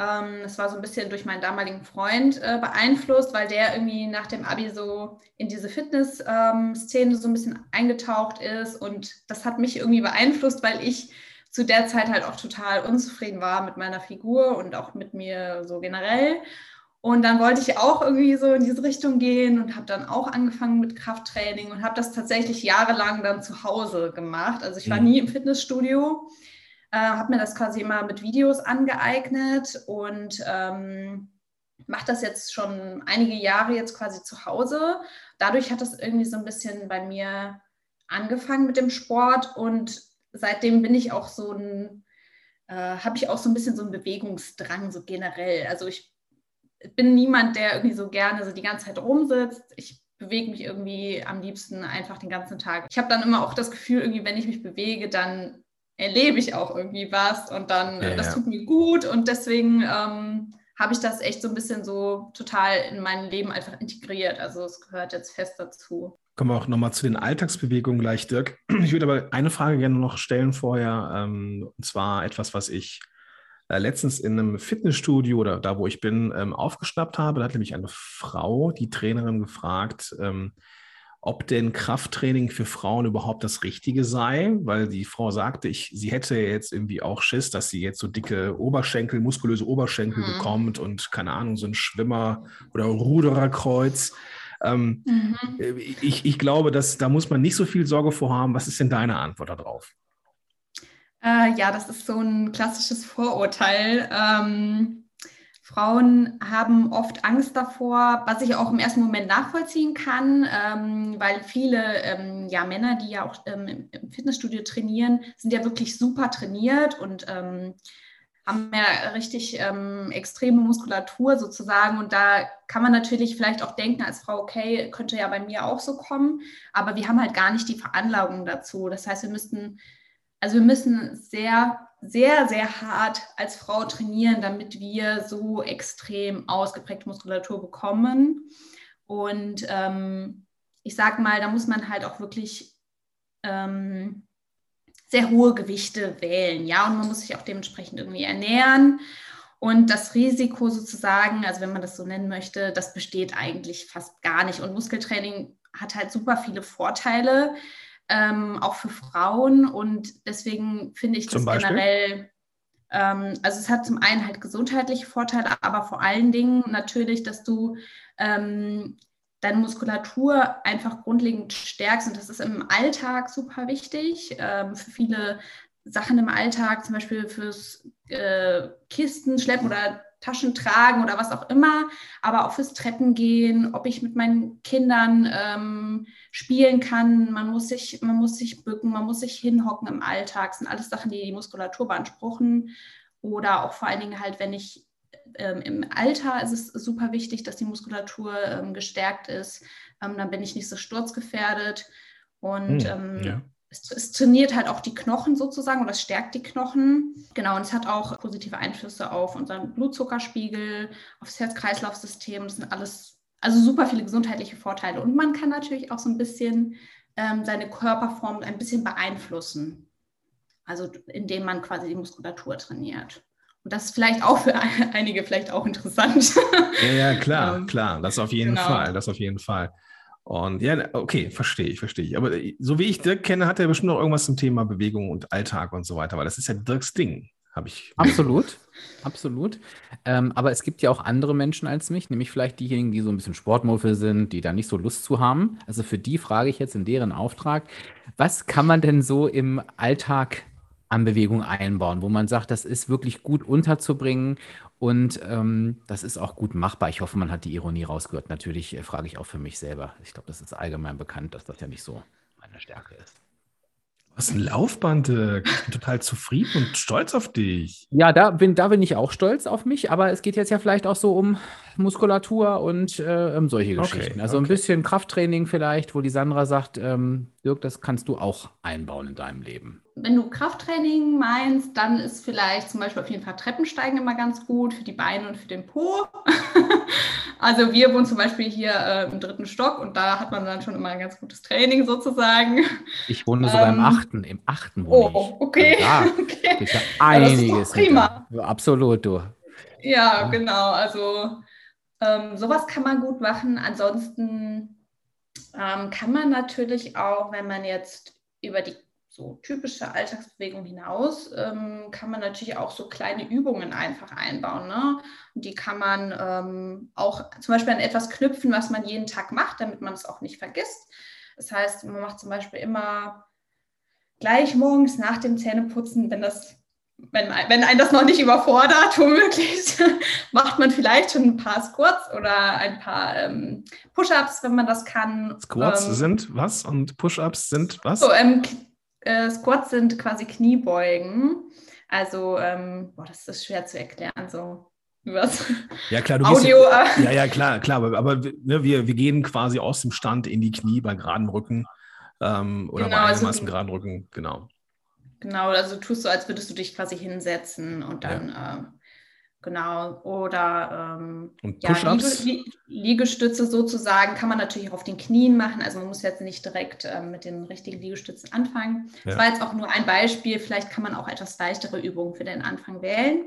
Es war so ein bisschen durch meinen damaligen Freund äh, beeinflusst, weil der irgendwie nach dem Abi so in diese Fitness-Szene ähm, so ein bisschen eingetaucht ist. Und das hat mich irgendwie beeinflusst, weil ich zu der Zeit halt auch total unzufrieden war mit meiner Figur und auch mit mir so generell. Und dann wollte ich auch irgendwie so in diese Richtung gehen und habe dann auch angefangen mit Krafttraining und habe das tatsächlich jahrelang dann zu Hause gemacht. Also ich war nie im Fitnessstudio. Äh, habe mir das quasi immer mit Videos angeeignet und ähm, mache das jetzt schon einige Jahre jetzt quasi zu Hause. Dadurch hat das irgendwie so ein bisschen bei mir angefangen mit dem Sport und seitdem bin ich auch so ein, äh, habe ich auch so ein bisschen so einen Bewegungsdrang so generell. Also ich bin niemand, der irgendwie so gerne so die ganze Zeit rumsitzt. Ich bewege mich irgendwie am liebsten einfach den ganzen Tag. Ich habe dann immer auch das Gefühl, irgendwie, wenn ich mich bewege, dann erlebe ich auch irgendwie was und dann, ja, das ja. tut mir gut und deswegen ähm, habe ich das echt so ein bisschen so total in mein Leben einfach integriert. Also es gehört jetzt fest dazu. Kommen wir auch nochmal zu den Alltagsbewegungen gleich, Dirk. Ich würde aber eine Frage gerne noch stellen vorher, ähm, und zwar etwas, was ich äh, letztens in einem Fitnessstudio oder da, wo ich bin, ähm, aufgeschnappt habe. Da hat nämlich eine Frau, die Trainerin, gefragt, ähm, ob denn Krafttraining für Frauen überhaupt das Richtige sei, weil die Frau sagte, ich, sie hätte jetzt irgendwie auch Schiss, dass sie jetzt so dicke Oberschenkel, muskulöse Oberschenkel Mhm. bekommt und keine Ahnung, so ein Schwimmer- oder Rudererkreuz. Ähm, Mhm. ich, ich glaube, dass, da muss man nicht so viel Sorge vor haben. Was ist denn deine Antwort darauf? Äh, ja, das ist so ein klassisches Vorurteil. Ähm, Frauen haben oft Angst davor, was ich auch im ersten Moment nachvollziehen kann, ähm, weil viele ähm, ja, Männer, die ja auch ähm, im, im Fitnessstudio trainieren, sind ja wirklich super trainiert und ähm, haben ja richtig ähm, extreme Muskulatur sozusagen. Und da kann man natürlich vielleicht auch denken als Frau, okay, könnte ja bei mir auch so kommen, aber wir haben halt gar nicht die Veranlagung dazu. Das heißt, wir müssten Also wir müssen sehr, sehr, sehr hart als Frau trainieren, damit wir so extrem ausgeprägte Muskulatur bekommen. Und ähm, ich sage mal, da muss man halt auch wirklich ähm, sehr hohe Gewichte wählen, ja, und man muss sich auch dementsprechend irgendwie ernähren. Und das Risiko sozusagen, also wenn man das so nennen möchte, das besteht eigentlich fast gar nicht. Und Muskeltraining hat halt super viele Vorteile. Ähm, auch für Frauen, und deswegen finde ich Zum das Beispiel? generell, ähm, also es hat zum einen halt gesundheitliche Vorteile, aber vor allen Dingen natürlich, dass du ähm, deine Muskulatur einfach grundlegend stärkst, und das ist im Alltag super wichtig, ähm, für viele Sachen im Alltag, zum Beispiel fürs äh, Kisten schleppen oder Taschen tragen oder was auch immer, aber auch fürs Treppengehen, ob ich mit meinen Kindern ähm, spielen kann. Man muss sich, man muss sich bücken, man muss sich hinhocken im Alltag. Das sind alles Sachen, die die Muskulatur beanspruchen. Oder auch vor allen Dingen halt, wenn ich ähm, im Alter ist es super wichtig, dass die Muskulatur ähm, gestärkt ist. Ähm, dann bin ich nicht so sturzgefährdet. Und Hm, ähm, ja. es, es trainiert halt auch die Knochen sozusagen, oder es stärkt die Knochen. Genau, und es hat auch positive Einflüsse auf unseren Blutzuckerspiegel, auf das Herz-Kreislauf-System. Das sind alles, also super viele gesundheitliche Vorteile. Und man kann natürlich auch so ein bisschen ähm, seine Körperform ein bisschen beeinflussen. Also indem man quasi die Muskulatur trainiert. Und das ist vielleicht auch für einige vielleicht auch interessant. Ja, ja, klar, ähm, klar, das auf jeden genau. Fall, das auf jeden Fall. Und ja, okay, verstehe ich, verstehe ich. Aber so wie ich Dirk kenne, hat er bestimmt noch irgendwas zum Thema Bewegung und Alltag und so weiter, weil das ist ja Dirks Ding, habe ich. Absolut, absolut. Ähm, aber es gibt ja auch andere Menschen als mich, nämlich vielleicht diejenigen, die so ein bisschen Sportmuffel sind, die da nicht so Lust zu haben. Also für die frage ich jetzt in deren Auftrag, was kann man denn so im Alltag an Bewegung einbauen, wo man sagt, das ist wirklich gut unterzubringen und ähm, das ist auch gut machbar. Ich hoffe, man hat die Ironie rausgehört. Natürlich äh, frage ich auch für mich selber. Ich glaube, das ist allgemein bekannt, dass das ja nicht so meine Stärke ist. Was ein Laufband, Dirk. Ich bin total zufrieden und stolz auf dich. Ja, da bin, da bin ich auch stolz auf mich, aber es geht jetzt ja vielleicht auch so um Muskulatur und äh, um solche Geschichten. Okay, Also ein okay. bisschen Krafttraining vielleicht, wo die Sandra sagt, ähm, Dirk, das kannst du auch einbauen in deinem Leben. Wenn du Krafttraining meinst, dann ist vielleicht zum Beispiel auf jeden Fall Treppensteigen immer ganz gut für die Beine und für den Po. Also wir wohnen zum Beispiel hier äh, im dritten Stock, und da hat man dann schon immer ein ganz gutes Training sozusagen. Ich wohne sogar im Ähm, achten, im achten wohne ich. Oh, okay. Also da okay. geht ja Ja, das ist doch einiges mit prima. der- Ja, absolut, du. Ja, Ja. genau. Also ähm, sowas kann man gut machen. Ansonsten ähm, kann man natürlich auch, wenn man jetzt über die so typische Alltagsbewegung hinaus, ähm, kann man natürlich auch so kleine Übungen einfach einbauen. Ne? Und die kann man ähm, auch zum Beispiel an etwas knüpfen, was man jeden Tag macht, damit man es auch nicht vergisst. Das heißt, man macht zum Beispiel immer gleich morgens nach dem Zähneputzen, wenn das Wenn, wenn einen das noch nicht überfordert, womöglich, macht man vielleicht schon ein paar Squats oder ein paar ähm, Push-Ups, wenn man das kann. Squats Ähm, sind was und Push-Ups sind was? so, ähm, äh, Squats sind quasi Kniebeugen. Also, ähm, boah, das ist schwer zu erklären, so übers Ja, klar, du Audio. gehst, ja, ja, klar, klar, aber, aber ne, wir, wir gehen quasi aus dem Stand in die Knie bei geradem Rücken ähm, oder Genau, bei also einigermaßen du, geraden Rücken, genau. genau, also tust du, als würdest du dich quasi hinsetzen und Ja. dann äh, genau, oder ähm, Und ja, Liege, Push-Ups? Lie- Liegestütze sozusagen kann man natürlich auch auf den Knien machen. Also man muss jetzt nicht direkt ähm, mit den richtigen Liegestützen anfangen. Das Ja. war jetzt auch nur ein Beispiel. Vielleicht kann man auch etwas leichtere Übungen für den Anfang wählen.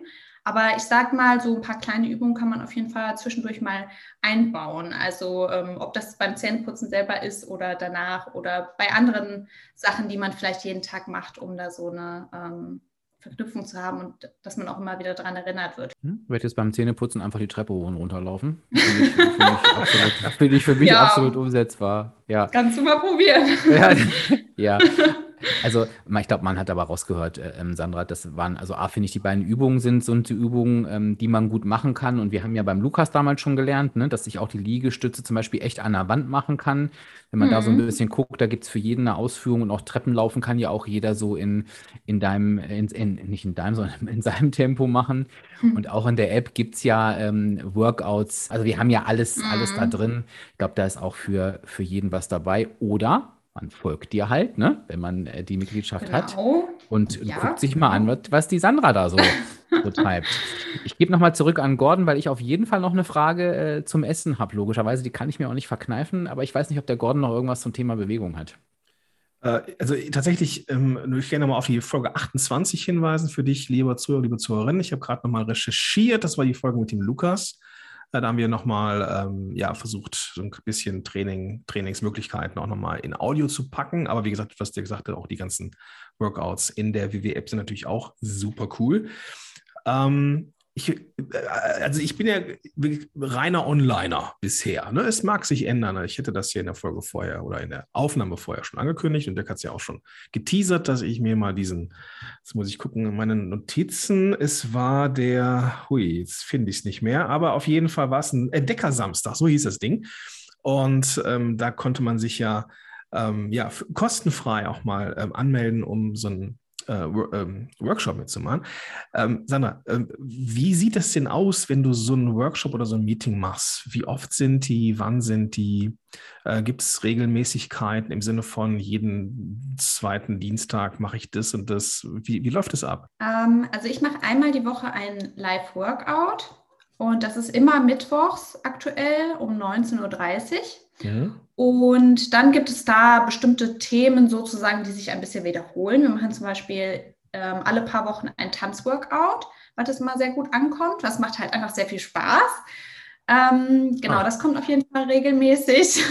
Aber ich sag mal, so ein paar kleine Übungen kann man auf jeden Fall zwischendurch mal einbauen. Also ähm, ob das beim Zähneputzen selber ist oder danach oder bei anderen Sachen, die man vielleicht jeden Tag macht, um da so eine ähm, Verknüpfung zu haben und dass man auch immer wieder daran erinnert wird. Hm? Wird jetzt beim Zähneputzen einfach die Treppe hoch und runterlaufen? Finde ich, find ich, absolut, find ich für mich Ja. absolut umsetzbar. Ja. Kannst du mal probieren. Ja, ja. Also ich glaube, man hat aber rausgehört, äh, ähm, Sandra, das waren, also A, finde ich, die beiden Übungen sind so die Übungen, ähm, die man gut machen kann. Und wir haben ja beim Lukas damals schon gelernt, ne, dass ich auch die Liegestütze zum Beispiel echt an der Wand machen kann. Wenn man mhm. da so ein bisschen guckt, da gibt es für jeden eine Ausführung und auch Treppen laufen kann ja auch jeder so in, in deinem, in, in, nicht in deinem, sondern in seinem Tempo machen. Mhm. Und auch in der App gibt es ja ähm, Workouts. Also wir haben ja alles, mhm. alles da drin. Ich glaube, da ist auch für, für jeden was dabei. Oder man folgt dir halt, ne, wenn man äh, die Mitgliedschaft genau. hat und ja, guckt sich genau. mal an, was, was die Sandra da so, so treibt. Ich gebe nochmal zurück an Gordon, weil ich auf jeden Fall noch eine Frage äh, zum Essen habe, logischerweise. Die kann ich mir auch nicht verkneifen, aber ich weiß nicht, ob der Gordon noch irgendwas zum Thema Bewegung hat. Äh, also tatsächlich, ähm, ich will gerne nochmal auf die Folge achtundzwanzig hinweisen für dich, lieber Zuhörer, liebe Zuhörerin. Ich habe gerade nochmal recherchiert, das war die Folge mit dem Lukas. Da haben wir nochmal ähm, ja, versucht, so ein bisschen Training, Trainingsmöglichkeiten auch nochmal in Audio zu packen. Aber wie gesagt, was dir gesagt hat, auch die ganzen Workouts in der W W-App sind natürlich auch super cool. Ähm, ich, äh, also ich bin ja reiner Onliner bisher. Ne? Es mag sich ändern. Ich hätte das hier in der Folge vorher oder in der Aufnahme vorher schon angekündigt und der hat es ja auch schon geteasert, dass ich mir mal diesen, jetzt muss ich gucken, in meinen Notizen, es war der, hui, jetzt finde ich es nicht mehr, aber auf jeden Fall war es ein Entdeckersamstag, so hieß das Ding. Und ähm, da konnte man sich ja, ähm, ja kostenfrei auch mal ähm, anmelden, um so ein Äh, ähm, Workshop mitzumachen. Ähm, Sandra, ähm, wie sieht es denn aus, wenn du so einen Workshop oder so ein Meeting machst? Wie oft sind die? Wann sind die? Äh, gibt es Regelmäßigkeiten im Sinne von jeden zweiten Dienstag mache ich das und das? Wie, wie läuft das ab? Ähm, also ich mache einmal die Woche ein Live-Workout und das ist immer mittwochs aktuell um neunzehn Uhr dreißig. Mhm. Und dann gibt es da bestimmte Themen sozusagen, die sich ein bisschen wiederholen. Wir machen zum Beispiel ähm, alle paar Wochen ein Tanzworkout, was das immer sehr gut ankommt. Das macht halt einfach sehr viel Spaß. Ähm, genau, ah. das kommt auf jeden Fall regelmäßig.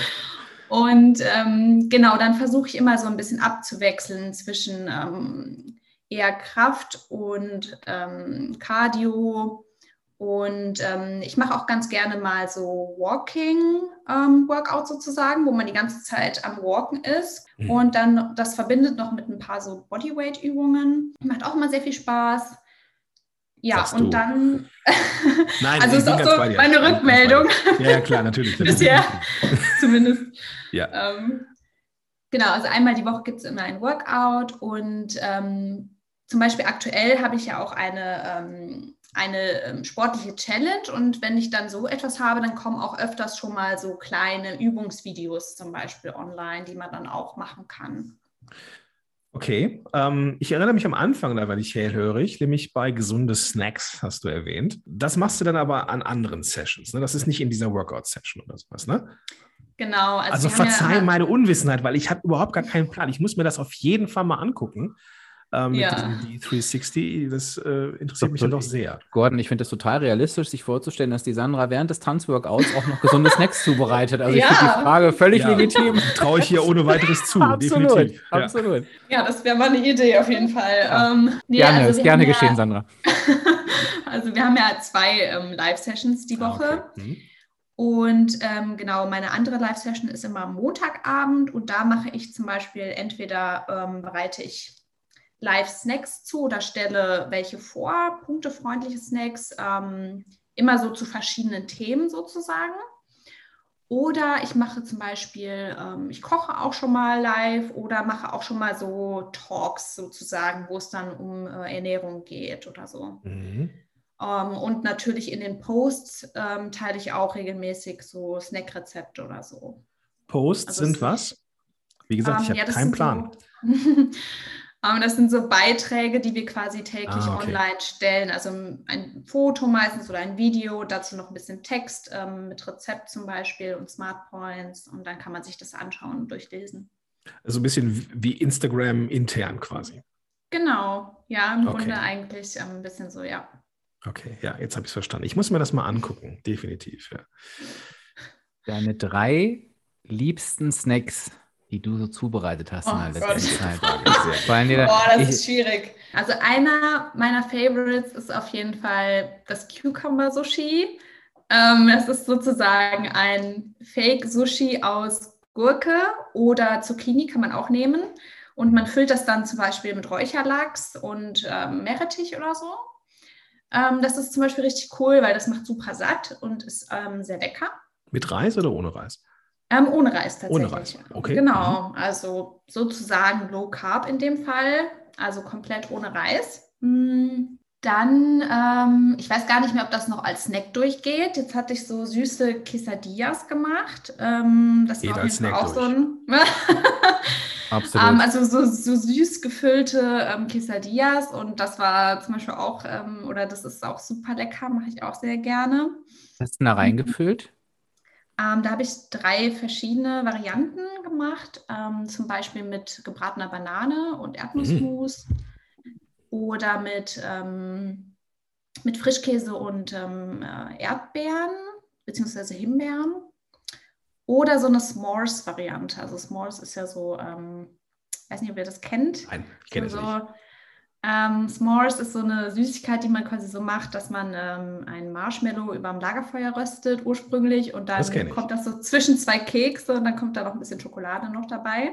Und ähm, genau, dann versuche ich immer so ein bisschen abzuwechseln zwischen ähm, eher Kraft und ähm, Cardio. Und ähm, ich mache auch ganz gerne mal so Walking-Workout ähm, sozusagen, wo man die ganze Zeit am Walken ist. Mhm. Und dann das verbindet noch mit ein paar so Bodyweight-Übungen. Macht auch immer sehr viel Spaß. Ja, Sagst und du. dann, Nein, also ist auch so meine Rückmeldung. Ja, ja, klar, natürlich. Bisher zumindest. Ja. Ähm, genau, also einmal die Woche gibt es immer ein Workout und ähm, zum Beispiel aktuell habe ich ja auch eine... Ähm, eine ähm, sportliche Challenge und wenn ich dann so etwas habe, dann kommen auch öfters schon mal so kleine Übungsvideos zum Beispiel online, die man dann auch machen kann. Okay, ähm, ich erinnere mich am Anfang, da war ich hellhörig, nämlich bei gesunde Snacks, hast du erwähnt. Das machst du dann aber an anderen Sessions, ne? Das ist nicht in dieser Workout-Session oder sowas, ne? Genau. Also, also verzeih ja, meine Unwissenheit, weil ich habe überhaupt gar keinen Plan. Ich muss mir das auf jeden Fall mal angucken. Äh, mit ja. diesem D dreihundertsechzig, das äh, interessiert mich ja doch sehr. Gordon, ich finde es total realistisch, sich vorzustellen, dass die Sandra während des Tanzworkouts auch noch gesunde Snacks zubereitet. Also ja. ich finde die Frage völlig ja. legitim. Traue ich hier ohne weiteres zu, absolut, definitiv. Ja. Absolut. Ja, das wäre mal eine Idee auf jeden Fall. Ja. Ähm, nee, gerne, also ist gerne ja, geschehen, Sandra. Also wir haben ja zwei ähm, Live-Sessions die Woche. Ah, okay. mhm. Und ähm, genau, meine andere Live-Session ist immer am Montagabend und da mache ich zum Beispiel entweder ähm, bereite ich Live-Snacks zu oder stelle welche vor, punktefreundliche Snacks, ähm, immer so zu verschiedenen Themen sozusagen. Oder ich mache zum Beispiel, ähm, ich koche auch schon mal live oder mache auch schon mal so Talks sozusagen, wo es dann um äh, Ernährung geht oder so. Mhm. Ähm, und natürlich in den Posts ähm, teile ich auch regelmäßig so Snackrezepte oder so. Posts also sind was? Wie gesagt, ähm, ich habe ja, keinen Plan. So Um, das sind so Beiträge, die wir quasi täglich ah, okay. online stellen. Also ein Foto meistens oder ein Video, dazu noch ein bisschen Text ähm, mit Rezept zum Beispiel und Smart Points. Und dann kann man sich das anschauen und durchlesen. Also ein bisschen wie Instagram intern quasi. Genau, ja, im okay. Grunde eigentlich ähm, ein bisschen so, ja. Okay, ja, jetzt habe ich es verstanden. Ich muss mir das mal angucken, definitiv. Ja. Deine drei liebsten Snacks, die du so zubereitet hast Oh in der letzten Zeit. Boah, das ich, ist schwierig. Also einer meiner Favorites ist auf jeden Fall das Cucumber Sushi. Ähm, es ist sozusagen ein Fake-Sushi aus Gurke oder Zucchini, kann man auch nehmen. Und man füllt das dann zum Beispiel mit Räucherlachs und ähm, Meerrettich oder so. Ähm, das ist zum Beispiel richtig cool, weil das macht super satt und ist ähm, sehr lecker. Mit Reis oder ohne Reis? Ähm, ohne Reis tatsächlich. Ohne Reis, okay. Genau, also sozusagen Low Carb in dem Fall, also komplett ohne Reis. Dann, ähm, ich weiß gar nicht mehr, ob das noch als Snack durchgeht. Jetzt hatte ich so süße Quesadillas gemacht. Ähm, das Geht war auf als jeden Fall Snack auch so ein... Absolut. ähm, also so, so süß gefüllte ähm, Quesadillas und das war zum Beispiel auch, ähm, oder das ist auch super lecker, mache ich auch sehr gerne. Was hast du da reingefüllt? Ähm, da habe ich drei verschiedene Varianten gemacht, ähm, zum Beispiel mit gebratener Banane und Erdnussmus mm. oder mit, ähm, mit Frischkäse und ähm, Erdbeeren beziehungsweise Himbeeren oder so eine S'mores-Variante. Also S'mores ist ja so, ähm, ich weiß nicht, ob ihr das kennt. Nein, ich kenne so, es nicht. Ähm, S'mores ist so eine Süßigkeit, die man quasi so macht, dass man ähm, ein Marshmallow über dem Lagerfeuer röstet ursprünglich und dann das kommt das so zwischen zwei Kekse und dann kommt da noch ein bisschen Schokolade noch dabei.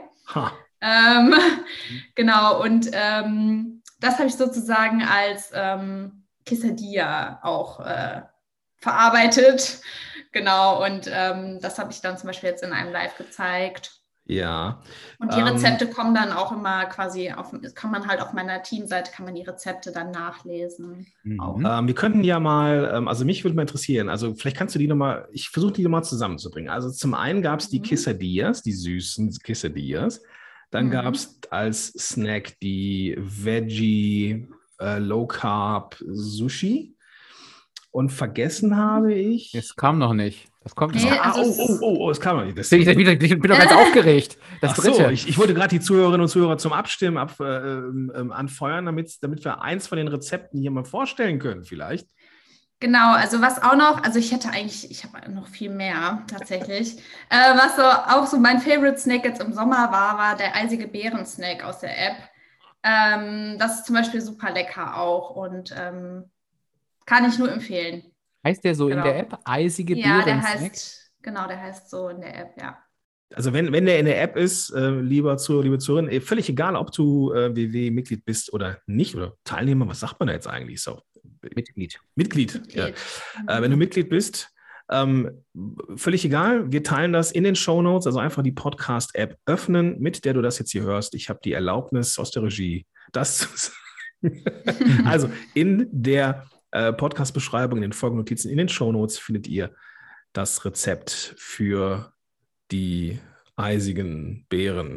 Ähm, genau, und ähm, das habe ich sozusagen als ähm, Quesadilla auch äh, verarbeitet. Genau, und ähm, das habe ich dann zum Beispiel jetzt in einem Live gezeigt. Ja. Und die Rezepte ähm, kommen dann auch immer quasi auf, kann man halt auf meiner Teamseite, kann man die Rezepte dann nachlesen. Mhm. Ähm, wir könnten ja mal, ähm, also mich würde mal interessieren, also vielleicht kannst du die nochmal, ich versuche die nochmal zusammenzubringen. Also zum einen gab es die mhm. Quesadillas, die süßen Quesadillas. Dann mhm. gab es als Snack die Veggie äh, Low Carb Sushi. Und vergessen habe ich. Es kam noch nicht. Das kommt nee, noch. Also ah, oh, oh, oh, oh, es kam noch nicht. Das ich, ich, ich bin doch ganz aufgeregt. Das Ach dritte. so, ich, ich wollte gerade die Zuhörerinnen und Zuhörer zum Abstimmen ab, äh, äh, anfeuern, damit, damit wir eins von den Rezepten hier mal vorstellen können, vielleicht. Genau, also was auch noch, also ich hätte eigentlich, ich habe noch viel mehr tatsächlich. äh, was so auch so mein Favorite Snack jetzt im Sommer war, war der eisige Beeren-Snack aus der App. Ähm, das ist zum Beispiel super lecker auch und ähm, kann ich nur empfehlen. Heißt der so genau. in der App? Eisige Beeren? Ja, der heißt, genau, der heißt so in der App, ja. Also wenn, wenn der in der App ist, äh, lieber Zuhörer, liebe Zuhörerin, völlig egal, ob du äh, W W-Mitglied bist oder nicht, oder Teilnehmer, was sagt man da jetzt eigentlich so? Mitglied. Mitglied, Mitglied. ja. Mhm. Äh, wenn du Mitglied bist, ähm, völlig egal, wir teilen das in den Shownotes, also einfach die Podcast-App öffnen, mit der du das jetzt hier hörst. Ich habe die Erlaubnis aus der Regie, das zu sagen. Also in der äh, Podcast-Beschreibung, in den Folgennotizen, in den Shownotes findet ihr das Rezept für die eisigen Beeren.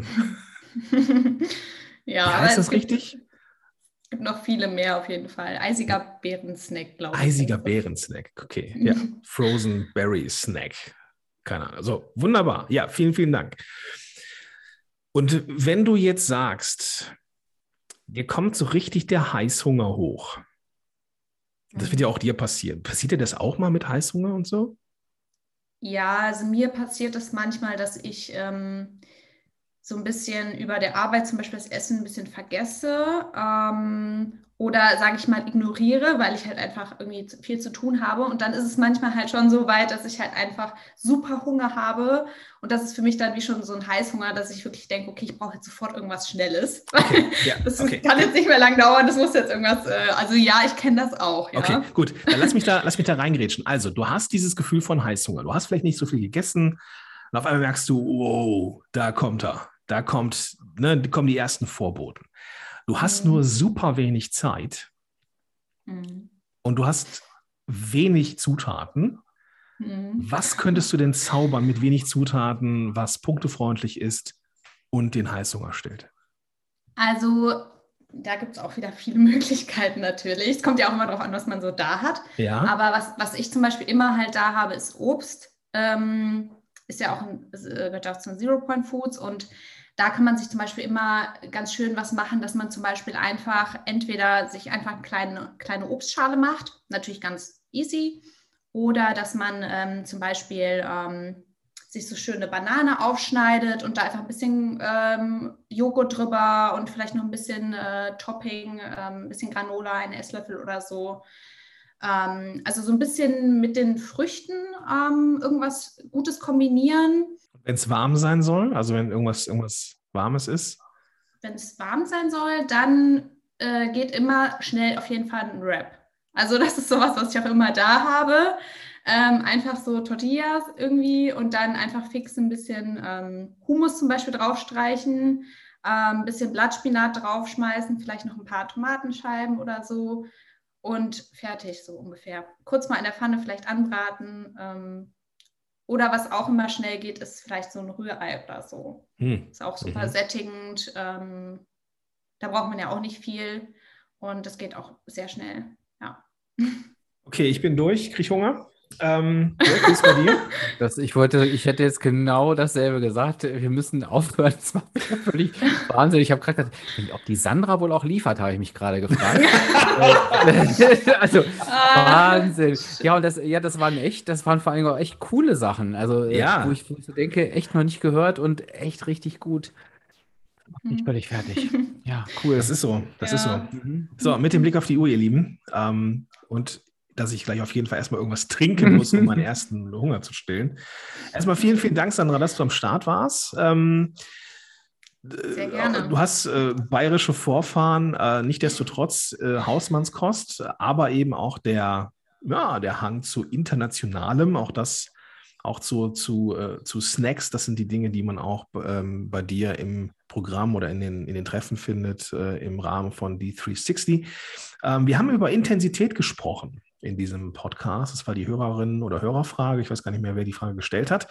Ja, Wie heißt das richtig? Es gibt noch viele mehr auf jeden Fall. Eisiger Beeren-Snack, glaube ich. Eisiger Beeren-Snack, okay. Ja, Frozen Berry Snack. Keine Ahnung. So, wunderbar. Ja, vielen, vielen Dank. Und wenn du jetzt sagst, dir kommt so richtig der Heißhunger hoch, das wird ja auch dir passieren. Passiert dir das auch mal mit Heißhunger und so? Ja, also mir passiert es manchmal, dass ich ähm, so ein bisschen über der Arbeit zum Beispiel das Essen ein bisschen vergesse ähm, oder, sage ich mal, ignoriere, weil ich halt einfach irgendwie viel zu tun habe. Und dann ist es manchmal halt schon so weit, dass ich halt einfach super Hunger habe. Und das ist für mich dann wie schon so ein Heißhunger, dass ich wirklich denke, okay, ich brauche jetzt sofort irgendwas Schnelles. Okay, ja, das okay. kann jetzt nicht mehr lang dauern, das muss jetzt irgendwas, äh, also ja, ich kenne das auch. Ja. Okay, gut, dann lass mich da, lass mich da reingrätschen. Also, du hast dieses Gefühl von Heißhunger. Du hast vielleicht nicht so viel gegessen und auf einmal merkst du, wow, da kommt er. Da kommt, ne, kommen die ersten Vorboten. Du hast mhm. nur super wenig Zeit mhm. und du hast wenig Zutaten. Mhm. Was könntest du denn zaubern mit wenig Zutaten, was punktefreundlich ist und den Heißhunger stillt? Also, da gibt es auch wieder viele Möglichkeiten natürlich. Es kommt ja auch immer darauf an, was man so da hat. Ja. Aber was, was ich zum Beispiel immer halt da habe, ist Obst. Ähm, ist ja auch ein, gehört auch zu den Zero-Point-Foods und da kann man sich zum Beispiel immer ganz schön was machen, dass man zum Beispiel einfach entweder sich einfach eine kleine, kleine Obstschale macht, natürlich ganz easy, oder dass man ähm, zum Beispiel ähm, sich so schöne Banane aufschneidet und da einfach ein bisschen ähm, Joghurt drüber und vielleicht noch ein bisschen äh, Topping, ähm, ein bisschen Granola, einen Esslöffel oder so. Ähm, also so ein bisschen mit den Früchten ähm, irgendwas Gutes kombinieren. Wenn es warm sein soll, also wenn irgendwas, irgendwas Warmes ist? Wenn es warm sein soll, dann äh, geht immer schnell auf jeden Fall ein Wrap. Also das ist sowas, was ich auch immer da habe. Ähm, einfach so Tortillas irgendwie und dann einfach fix ein bisschen ähm, Hummus zum Beispiel draufstreichen, ein ähm, bisschen Blattspinat draufschmeißen, vielleicht noch ein paar Tomatenscheiben oder so und fertig so ungefähr. Kurz mal in der Pfanne vielleicht anbraten. Ähm, oder was auch immer schnell geht, ist vielleicht so ein Rührei oder so. Hm. Ist auch super mhm. sättigend. Ähm, da braucht man ja auch nicht viel und das geht auch sehr schnell. Ja. Okay, ich bin durch, krieg Hunger. Ähm, wie ist bei dir? Das, ich, wollte, ich hätte jetzt genau dasselbe gesagt. Wir müssen aufhören. Das macht mich völlig Wahnsinn. Ich habe gerade gedacht, ob die Sandra wohl auch liefert, habe ich mich gerade gefragt. Also Wahnsinn. Ja, und das, ja, das waren echt, das waren vor allem auch echt coole Sachen. Also, ja. wo ich, wo ich so denke, echt noch nicht gehört und echt richtig gut. Macht mich völlig fertig. Ja, cool. Das ist so. Das ja. ist so. Mhm. So, mit dem Blick auf die Uhr, ihr Lieben. Ähm, und dass ich gleich auf jeden Fall erstmal irgendwas trinken muss, um meinen ersten Hunger zu stillen. Erstmal vielen, vielen Dank, Sandra, dass du am Start warst. Ähm, Sehr gerne. Du hast äh, bayerische Vorfahren, äh, nichtsdestotrotz äh, Hausmannskost, aber eben auch der, ja, der Hang zu Internationalem, auch das, auch zu, zu, äh, zu Snacks, das sind die Dinge, die man auch ähm, bei dir im Programm oder in den, in den Treffen findet, äh, im Rahmen von D dreihundertsechzig. Ähm, wir haben über Intensität gesprochen in diesem Podcast. Das war die Hörerin- oder Hörerfrage. Ich weiß gar nicht mehr, wer die Frage gestellt hat.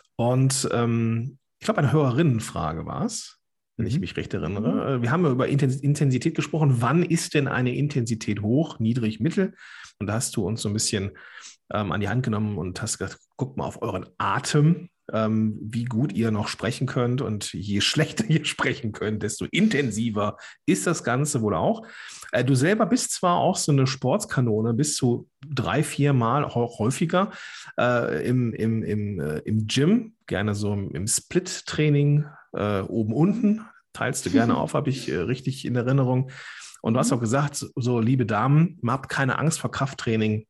Und ähm, ich glaube, eine Hörerinnenfrage war es, wenn mhm. ich mich recht erinnere. Wir haben über Intensität gesprochen. Wann ist denn eine Intensität hoch, niedrig, mittel? Und da hast du uns so ein bisschen ähm, an die Hand genommen und hast gesagt, guckt mal auf euren Atem, ähm, wie gut ihr noch sprechen könnt. Und je schlechter ihr sprechen könnt, desto intensiver ist das Ganze wohl auch. Äh, du selber bist zwar auch so eine Sportskanone, bis zu drei, vier Mal, auch häufiger äh, im, im, im, äh, im Gym, gerne so im, im Split-Training, äh, oben, unten, teilst du gerne auf, habe ich äh, richtig in Erinnerung. Und du hast auch gesagt, so liebe Damen, habt keine Angst vor Krafttraining.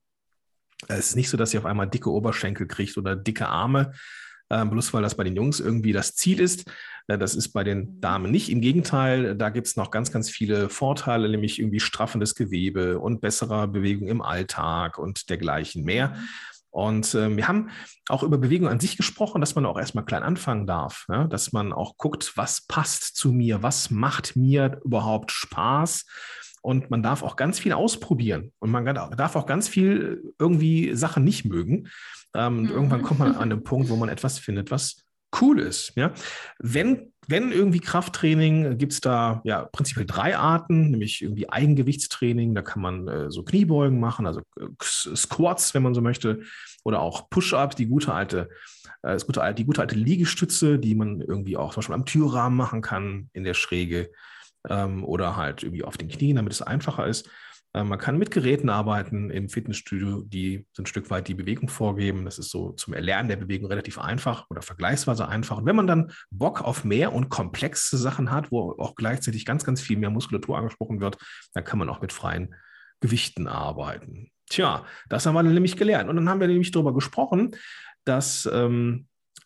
Es ist nicht so, dass ihr auf einmal dicke Oberschenkel kriegt oder dicke Arme, äh, bloß weil das bei den Jungs irgendwie das Ziel ist. Äh, das ist bei den Damen nicht. Im Gegenteil, da gibt es noch ganz, ganz viele Vorteile, nämlich irgendwie straffendes Gewebe und bessere Bewegung im Alltag und dergleichen mehr. Und äh, wir haben auch über Bewegung an sich gesprochen, dass man auch erstmal klein anfangen darf, ja? Dass man auch guckt, was passt zu mir, was macht mir überhaupt Spaß. Und man darf auch ganz viel ausprobieren und man darf auch ganz viel irgendwie Sachen nicht mögen. Ähm, und mhm. irgendwann kommt man an den Punkt, wo man etwas findet, was cool ist. Ja? Wenn, wenn irgendwie Krafttraining, gibt es da ja prinzipiell drei Arten, nämlich irgendwie Eigengewichtstraining, da kann man äh, so Kniebeugen machen, also äh, Squats, wenn man so möchte, oder auch Push-Ups, die gute alte, äh, das gute, die gute alte Liegestütze, die man irgendwie auch zum Beispiel am Türrahmen machen kann, in der Schräge. Oder halt irgendwie auf den Knien, damit es einfacher ist. Man kann mit Geräten arbeiten im Fitnessstudio, die so ein Stück weit die Bewegung vorgeben. Das ist so zum Erlernen der Bewegung relativ einfach oder vergleichsweise einfach. Und wenn man dann Bock auf mehr und komplexe Sachen hat, wo auch gleichzeitig ganz, ganz viel mehr Muskulatur angesprochen wird, dann kann man auch mit freien Gewichten arbeiten. Tja, das haben wir nämlich gelernt. Und dann haben wir nämlich darüber gesprochen, dass ähm,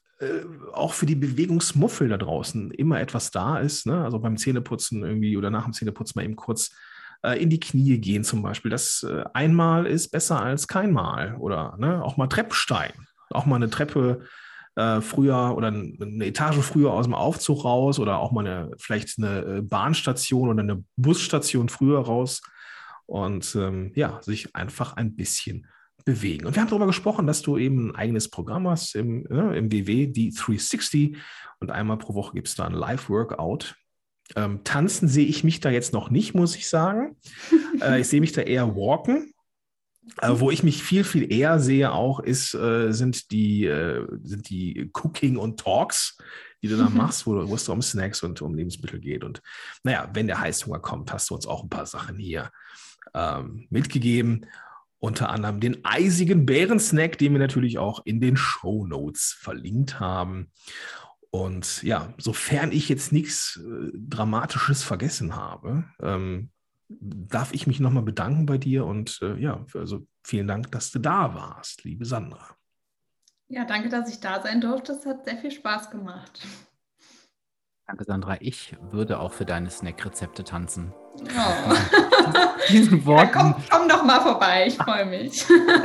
auch für die Bewegungsmuffel da draußen immer etwas da ist, ne? Also beim Zähneputzen irgendwie oder nach dem Zähneputzen mal eben kurz äh, in die Knie gehen zum Beispiel. Das äh, einmal ist besser als kein Mal oder ne? Auch mal Treppensteigen, auch mal eine Treppe äh, früher oder eine Etage früher aus dem Aufzug raus oder auch mal eine, vielleicht eine Bahnstation oder eine Busstation früher raus und ähm, ja, sich einfach ein bisschen bewegen. Und wir haben darüber gesprochen, dass du eben ein eigenes Programm hast im, ne, im W W, D dreihundertsechzig, und einmal pro Woche gibt es da ein Live-Workout. Ähm, tanzen sehe ich mich da jetzt noch nicht, muss ich sagen. äh, ich sehe mich da eher walken. Äh, wo ich mich viel, viel eher sehe auch, ist, äh, sind, die, äh, sind die Cooking und Talks, die du da machst, wo, wo es um Snacks und um Lebensmittel geht. Und naja, wenn der Heißhunger kommt, hast du uns auch ein paar Sachen hier ähm, mitgegeben. Unter anderem den eisigen Bärensnack, den wir natürlich auch in den Shownotes verlinkt haben. Und ja, sofern ich jetzt nichts äh, Dramatisches vergessen habe, ähm, darf ich mich nochmal bedanken bei dir und äh, ja, also vielen Dank, dass du da warst, liebe Sandra. Ja, danke, dass ich da sein durfte. Es hat sehr viel Spaß gemacht. Danke, Sandra. Ich würde auch für deine Snackrezepte tanzen. Oh. Diesen Worten. Ja, komm, komm doch mal vorbei, ich freue mich.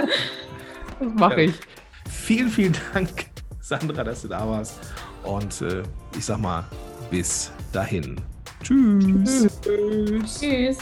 Das mache ich. Vielen, vielen Dank, Sandra, dass du da warst. Und äh, ich sag mal, bis dahin. Tschüss. Tschüss. Tschüss.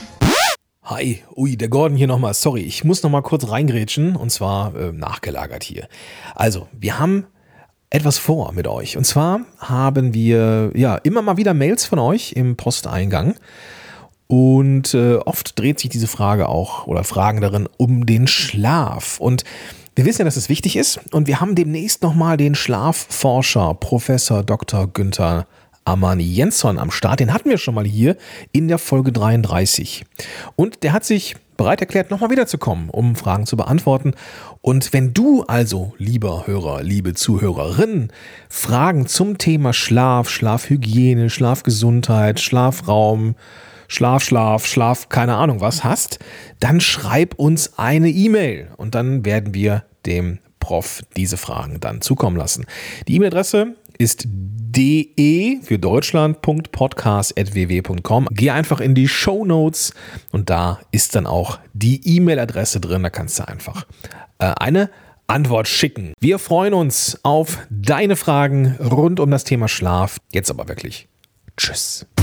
Hi, ui, der Gordon hier nochmal. Sorry, ich muss nochmal kurz reingrätschen und zwar äh, nachgelagert hier. Also, wir haben etwas vor mit euch. Und zwar haben wir ja immer mal wieder Mails von euch im Posteingang. Und äh, oft dreht sich diese Frage auch oder Fragen darin um den Schlaf. Und wir wissen ja, dass es wichtig ist. Und wir haben demnächst nochmal den Schlafforscher Professor Doktor Günther Amann-Jensson am Start. Den hatten wir schon mal hier in der Folge dreiunddreißig. Und der hat sich bereit erklärt, nochmal wiederzukommen, um Fragen zu beantworten. Und wenn du also, lieber Hörer, liebe Zuhörerin, Fragen zum Thema Schlaf, Schlafhygiene, Schlafgesundheit, Schlafraum, Schlaf, Schlaf, Schlaf, keine Ahnung was hast, dann schreib uns eine E-Mail und dann werden wir dem Prof diese Fragen dann zukommen lassen. Die E-Mail-Adresse ist de für Deutschland Punkt podcast at w w Punkt com. Geh einfach in die Shownotes und da ist dann auch die E-Mail-Adresse drin. Da kannst du einfach äh, eine Antwort schicken. Wir freuen uns auf deine Fragen rund um das Thema Schlaf. Jetzt aber wirklich. Tschüss.